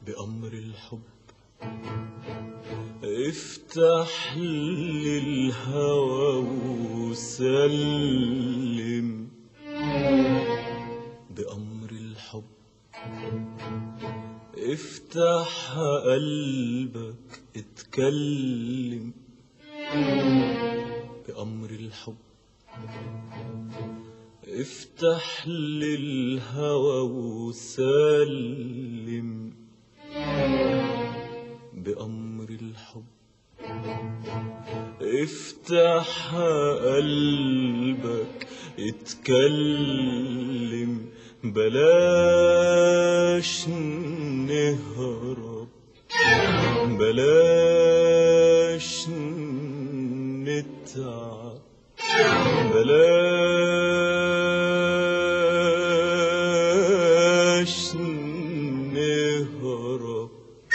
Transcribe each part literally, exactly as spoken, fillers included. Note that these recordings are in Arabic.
بأمر الحب افتح للهوى وسلم، بأمر الحب افتح قلبك اتكلم، بأمر الحب افتح للهوى وسلم، بأمر الحب افتح قلبك اتكلم، بلاش نهرب بلاش نتعب، بلاش نهرب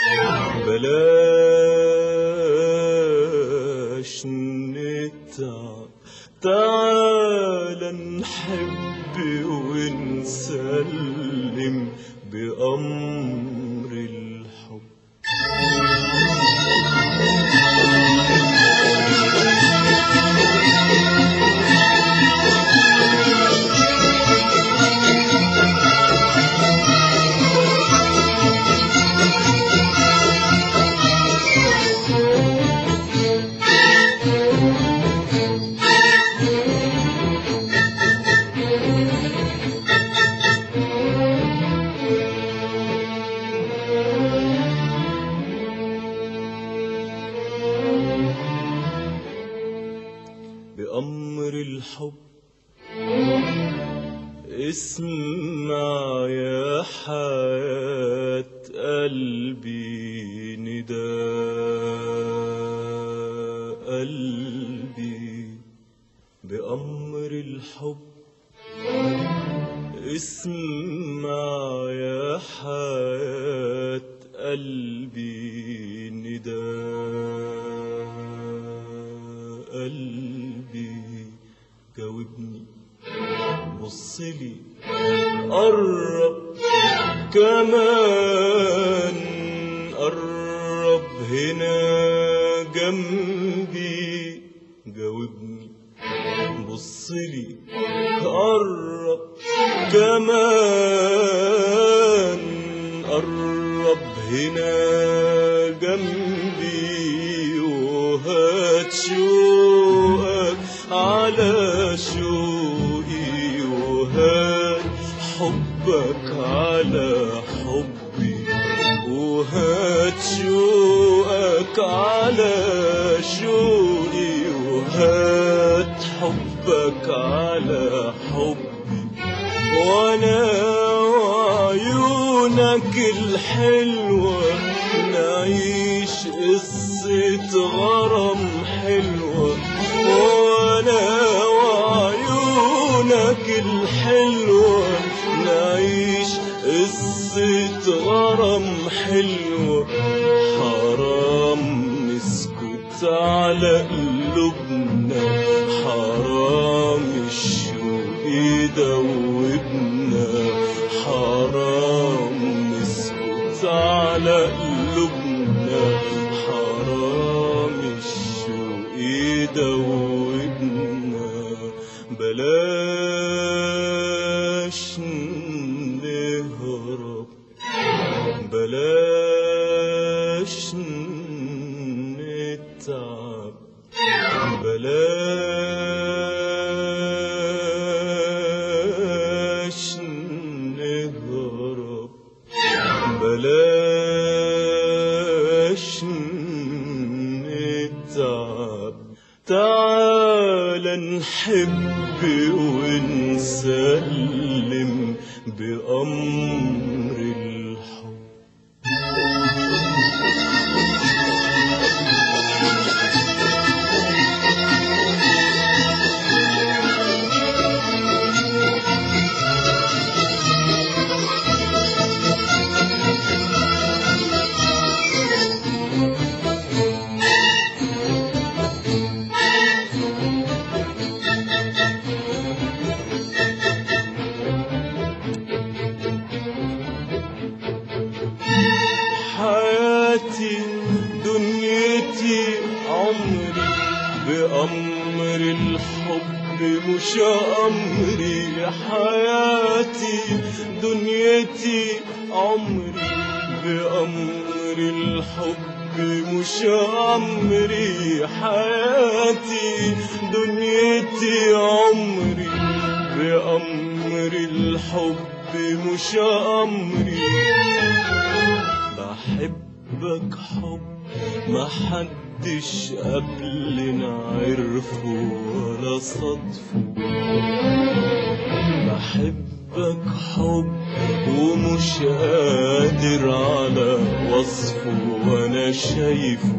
بلاش نتعب، تعال نحب ونسلم بأمر الحب. بأمر الحب اسمع يا حياة قلبي نداء قلبي، بأمر الحب اسمع يا حياة قلبي نداء قلبي، جاوبني بصلي قرب كمان، قرب هنا جنبي، جاوبني بصلي قرب كمان، قرب هنا جنبي، وهات شوقك على شوقي، وهات حبك على حبي، وهات شوقك على شوقي، وهات حبك على حبي، وانا وعيونك الحلوة نعيش قصة غرام حلوة، وانا وعيونك الحلوة نعيش قصة غرام حلوة، حرام نسكت على قلوبنا، حرام الشوق يدوبنا، حرام نسكت على قلوبنا، حرام الشوق يدوبنا، بلاش نهرب بلاش نتعب، بلاش نهرب بلاش نتعب، تعال نحب ونسلم بأمر الحب. حياتي دنيتي عمري بأمر الحب مش أمري حياتي دنيتي عمري بأمر الحب مش أمري حياتي دنيتي عمري بأمر الحب مش أمري بحبك حب ما حدش قبلنا عرفه ولا صدفه بحبك حب ومش قادر على وصفه وانا شايفه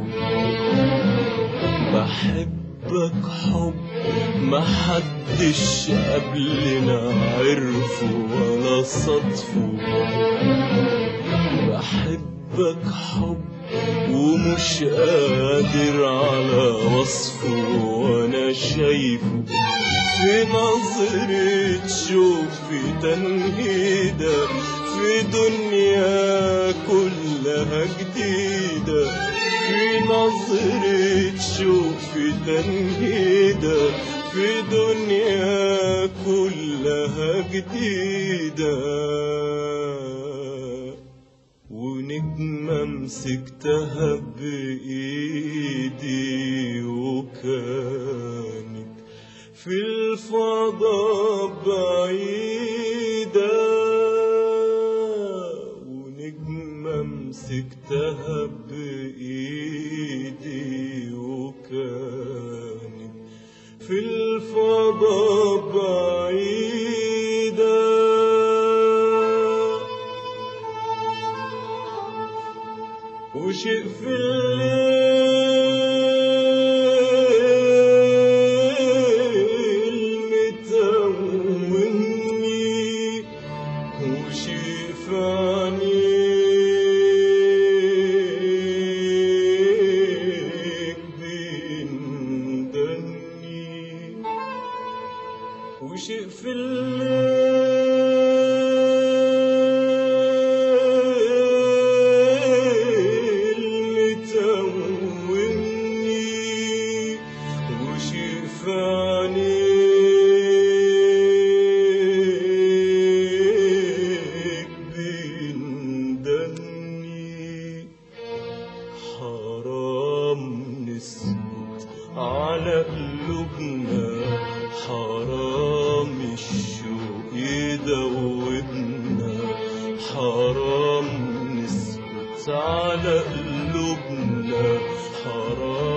بحبك حب ما حدش قبلنا عرفه ولا صدفه بحبك حب ومش قادر على وصفه وانا شايفه في نظرة شوف في تنهيدة في دنيا كلها جديدة في نظرة شوف في تنهيدة في دنيا كلها جديدة ونجمة مسكتها بإيدي وكانت في الفضاء بعيدة ونجمة مسكتها بإيدي وكانت في الفضاء بعيدة وشيء في الليل متوهني وشيء في عينيك بيندني وشيء في الليل حرام نسكت على قلوبنا حرام الشوق يدوبنا حرام نسكت على قلوبنا حرام